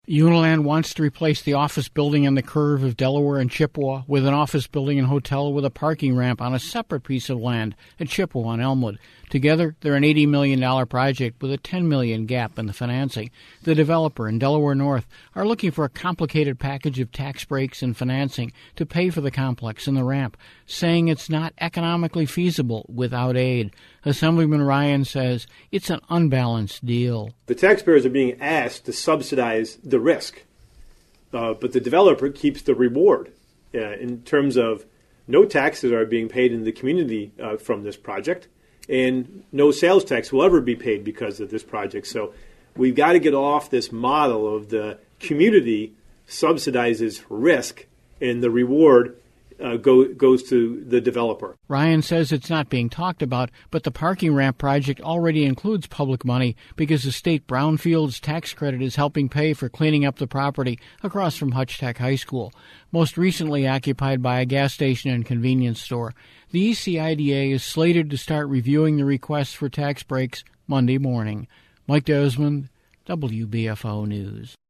Uniland wants to replace the office building on the curve of Delaware and Chippewa with an office building and hotel with a parking ramp on a separate piece of land at Chippewa on Elmwood. Together, they're an $80 million project with a $10 million gap in the financing. The developer and Delaware North are looking for a complicated package of tax breaks and financing to pay for the complex and the ramp, saying it's not economically feasible without aid. Assemblyman Ryan says it's an unbalanced deal. The taxpayers are being asked to subsidize the risk, but the developer keeps the reward in terms of no taxes are being paid in the community from this project, and no sales tax will ever be paid because of this project. So we've got to get off this model of the community subsidizes risk and the reward goes to the developer. Ryan says it's not being talked about, but the parking ramp project already includes public money because the state brownfields tax credit is helping pay for cleaning up the property across from Hutch Tech High School, most recently occupied by a gas station and convenience store. The ECIDA is slated to start reviewing the requests for tax breaks Monday morning. Mike Desmond, WBFO News.